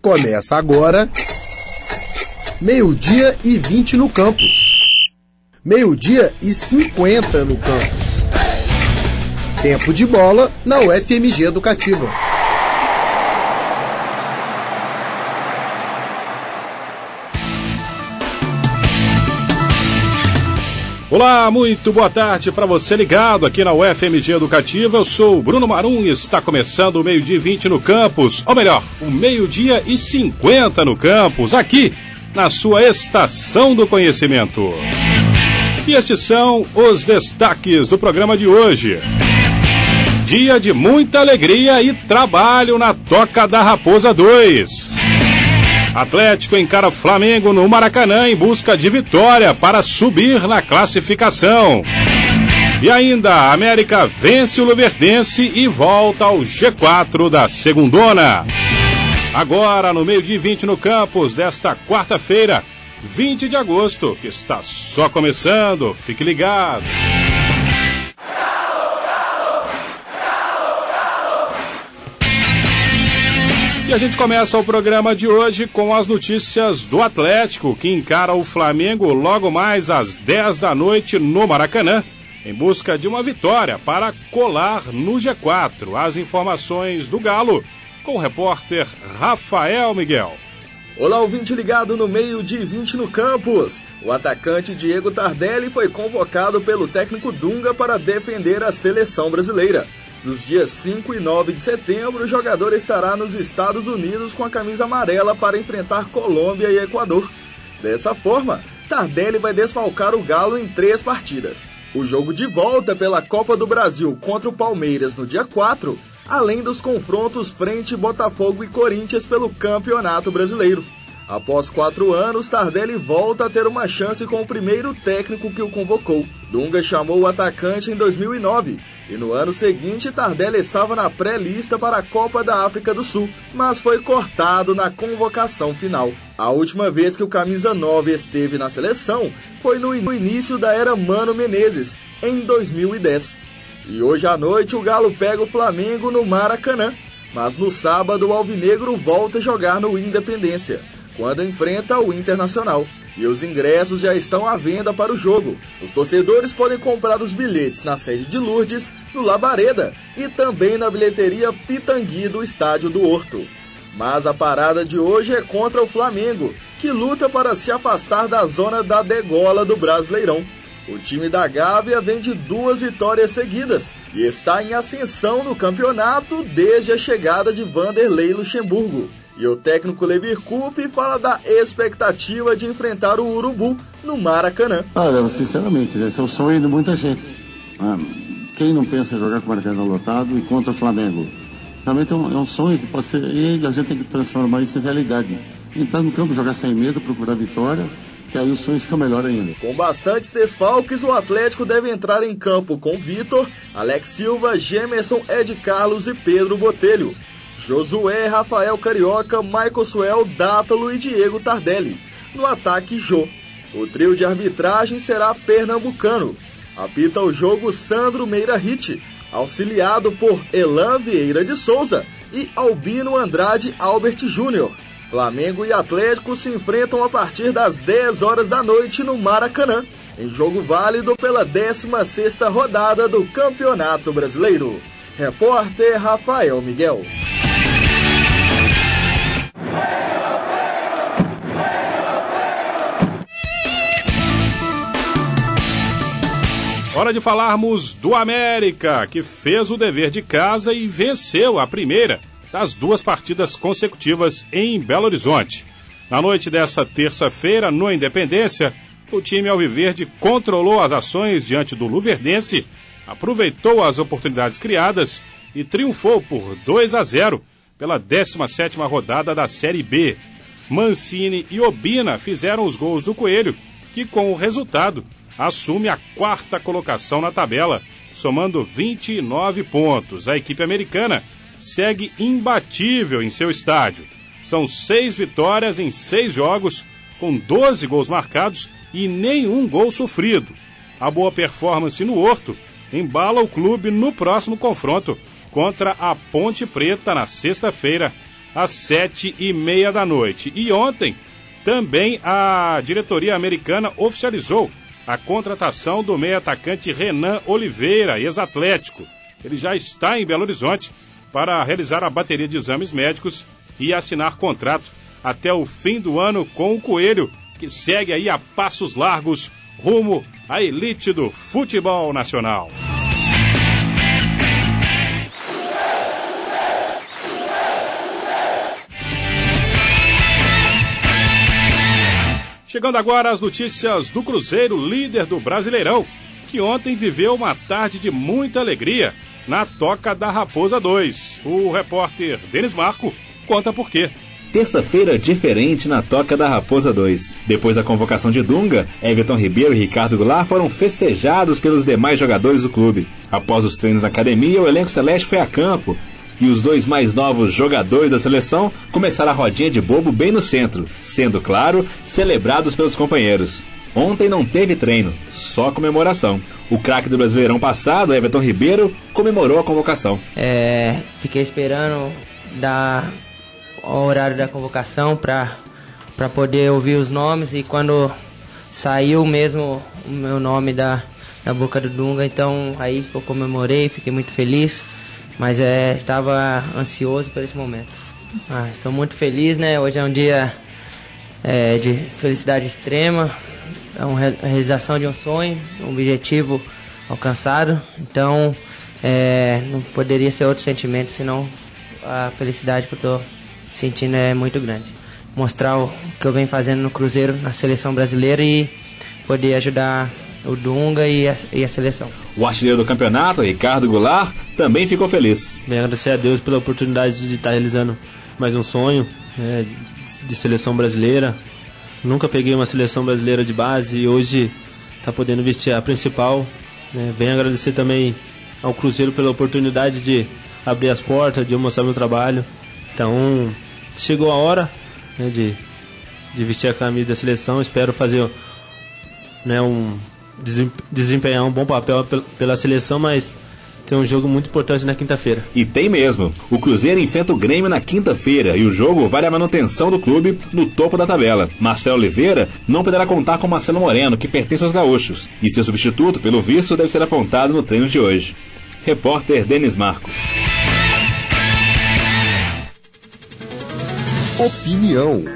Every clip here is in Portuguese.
Começa agora, 12h20 no campus. 12h50 no campus. Tempo de bola na UFMG Educativa. Olá, muito boa tarde para você ligado aqui na UFMG Educativa. Eu sou o Bruno Marum e está começando o 12h20 no campus, ou melhor, o 12h50 no campus, aqui na sua Estação do Conhecimento. E estes são os destaques do programa de hoje. Dia de muita alegria e trabalho na Toca da Raposa 2. Atlético encara Flamengo no Maracanã em busca de vitória para subir na classificação. E ainda, a América vence o Luverdense e volta ao G4 da Segundona. Agora, no 12h20 no campus desta quarta-feira, 20 de agosto, que está só começando. Fique ligado. E a gente começa o programa de hoje com as notícias do Atlético, que encara o Flamengo logo mais às 10 da noite no Maracanã, em busca de uma vitória para colar no G4. As informações do Galo, com o repórter Rafael Miguel. Olá, ouvinte ligado no 12h20 no campus. O atacante Diego Tardelli foi convocado pelo técnico Dunga para defender a seleção brasileira. Nos dias 5 e 9 de setembro, o jogador estará nos Estados Unidos com a camisa amarela para enfrentar Colômbia e Equador. Dessa forma, Tardelli vai desfalcar o Galo em 3 partidas. O jogo de volta pela Copa do Brasil contra o Palmeiras no dia 4, além dos confrontos frente Botafogo e Corinthians pelo Campeonato Brasileiro. Após 4 anos, Tardelli volta a ter uma chance com o primeiro técnico que o convocou. Dunga chamou o atacante em 2009 e no ano seguinte Tardelli estava na pré-lista para a Copa da África do Sul, mas foi cortado na convocação final. A última vez que o camisa 9 esteve na seleção foi no início da era Mano Menezes, em 2010. E hoje à noite o Galo pega o Flamengo no Maracanã, mas no sábado o Alvinegro volta a jogar no Independência, quando enfrenta o Internacional. E os ingressos já estão à venda para o jogo. Os torcedores podem comprar os bilhetes na sede de Lourdes, no Labareda e também na bilheteria Pitangui do Estádio do Horto. Mas a parada de hoje é contra o Flamengo, que luta para se afastar da zona da degola do Brasileirão. O time da Gávea vem de 2 vitórias seguidas e está em ascensão no campeonato desde a chegada de Vanderlei Luxemburgo. E o técnico Levir Coupe fala da expectativa de enfrentar o Urubu no Maracanã. Olha, sinceramente, esse é o sonho de muita gente. Quem não pensa em jogar com o Maracanã lotado e contra o Flamengo? Realmente é um sonho que pode ser, e a gente tem que transformar isso em realidade. Entrar no campo, jogar sem medo, procurar vitória, que aí o sonho fica melhor ainda. Com bastantes desfalques, o Atlético deve entrar em campo com Vitor, Alex Silva, Gemerson, Ed Carlos e Pedro Botelho. Josué, Rafael Carioca, Michael Suel, Dátalo e Diego Tardelli. No ataque, Jô. O trio de arbitragem será pernambucano. Apita o jogo Sandro Meira Hit, auxiliado por Elan Vieira de Souza e Albino Andrade Albert Júnior. Flamengo e Atlético se enfrentam a partir das 10 horas da noite no Maracanã, em jogo válido pela 16ª rodada do Campeonato Brasileiro. Repórter Rafael Miguel. Hora de falarmos do América, que fez o dever de casa e venceu a primeira das 2 partidas consecutivas em Belo Horizonte. Na noite dessa terça-feira, no Independência, o time alviverde controlou as ações diante do Luverdense, aproveitou as oportunidades criadas e triunfou por 2-0 pela 17ª rodada da Série B. Mancini e Obina fizeram os gols do Coelho, que com o resultado assume a 4ª colocação na tabela, somando 29 pontos. A equipe americana segue imbatível em seu estádio. São 6 vitórias em 6 jogos, com 12 gols marcados e nenhum gol sofrido. A boa performance no Horto embala o clube no próximo confronto contra a Ponte Preta na sexta-feira, às 7h30 da noite. E ontem, também a diretoria americana oficializou a contratação do meio-atacante Renan Oliveira, ex-Atlético. Ele já está em Belo Horizonte para realizar a bateria de exames médicos e assinar contrato até o fim do ano com o Coelho, que segue aí a passos largos rumo à elite do futebol nacional. Chegando agora as notícias do Cruzeiro, líder do Brasileirão, que ontem viveu uma tarde de muita alegria na Toca da Raposa 2. O repórter Denis Marco conta por quê. Terça-feira diferente na Toca da Raposa 2. Depois da convocação de Dunga, Everton Ribeiro e Ricardo Goulart foram festejados pelos demais jogadores do clube. Após os treinos na academia, o elenco celeste foi a campo e os dois mais novos jogadores da seleção começaram a rodinha de bobo bem no centro, sendo, claro, celebrados pelos companheiros. Ontem não teve treino, só comemoração. O craque do Brasileirão passado, Everton Ribeiro, comemorou a convocação. Fiquei esperando o horário da convocação para poder ouvir os nomes, e quando saiu mesmo o meu nome da boca do Dunga, então aí eu comemorei, fiquei muito feliz, mas estava ansioso por esse momento. Estou muito feliz, né? Hoje é um dia de felicidade extrema, é uma realização de um sonho, um objetivo alcançado, então não poderia ser outro sentimento, senão a felicidade que eu estou sentindo é muito grande. Mostrar o que eu venho fazendo no Cruzeiro, na seleção brasileira, e poder ajudar o Dunga e a seleção. O artilheiro do campeonato, Ricardo Goulart, também ficou feliz. Venho agradecer a Deus pela oportunidade de estar realizando mais um sonho de seleção brasileira. Nunca peguei uma seleção brasileira de base e hoje está podendo vestir a principal. Venho agradecer também ao Cruzeiro pela oportunidade de abrir as portas, de eu mostrar meu trabalho. Então, chegou a hora de vestir a camisa da seleção. Espero fazer desempenhar um bom papel pela seleção, mas tem um jogo muito importante na quinta-feira. E tem mesmo. O Cruzeiro enfrenta o Grêmio na quinta-feira e o jogo vale a manutenção do clube no topo da tabela. Marcelo Oliveira não poderá contar com Marcelo Moreno, que pertence aos gaúchos, e seu substituto, pelo visto, deve ser apontado no treino de hoje. Repórter Denis Marco. Opinião.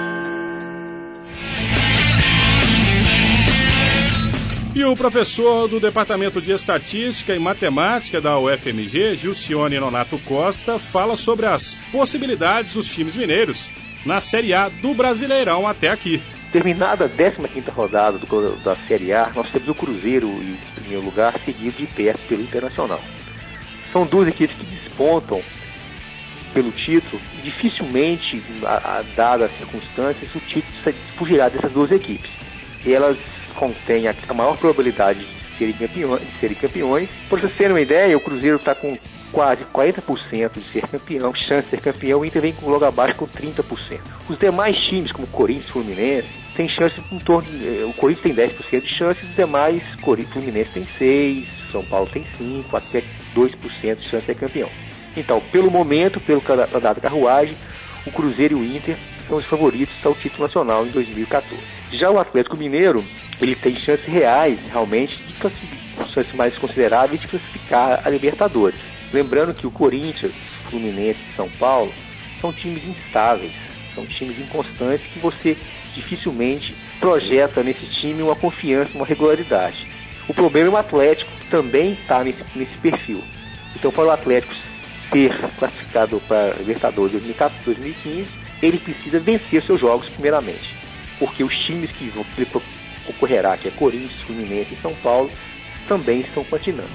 E o professor do Departamento de Estatística e Matemática da UFMG, Gilcione Nonato Costa, fala sobre as possibilidades dos times mineiros na Série A do Brasileirão até aqui. Terminada a 15ª rodada da Série A, nós temos o Cruzeiro em primeiro lugar, seguido de perto pelo Internacional. São duas equipes que despontam pelo título. Dificilmente, dadas as circunstâncias, o título fugirá dessas duas equipes. Elas contêm a maior probabilidade de serem campeões. Para vocês terem uma ideia, o Cruzeiro está com quase 40% de ser campeão, chance de ser campeão, o Inter vem logo abaixo com 30%. Os demais times, como Corinthians e Fluminense, têm chance em torno de, o Corinthians tem 10% de chance, os demais, Fluminense tem 6%, São Paulo tem 5%, até 2% de chance de ser campeão. Então, pelo momento, pelo dado carruagem, o Cruzeiro e o Inter são os favoritos ao título nacional em 2014. Já o Atlético Mineiro, ele tem chances reais, realmente, chances mais consideráveis de classificar a Libertadores. Lembrando que o Corinthians, Fluminense e São Paulo são times instáveis, são times inconstantes que você dificilmente projeta nesse time uma confiança, uma regularidade. O problema é o Atlético, que também está nesse perfil. Então, para o Atlético ser classificado para a Libertadores 2015, ele precisa vencer seus jogos primeiramente, porque os times que ele concorrerá, que é Corinthians, Fluminense e São Paulo, também estão patinando.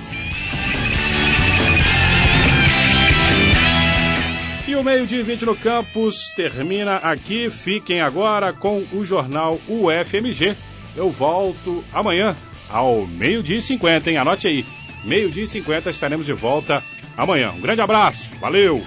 E o meio-dia 20 no campus termina aqui. Fiquem agora com o jornal UFMG. Eu volto amanhã ao 12h50, hein? Anote aí, 12h50 estaremos de volta amanhã. Um grande abraço, valeu!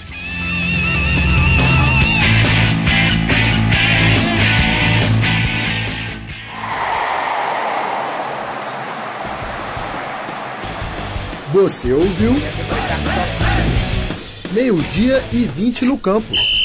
Você ouviu? 12h20 no campus.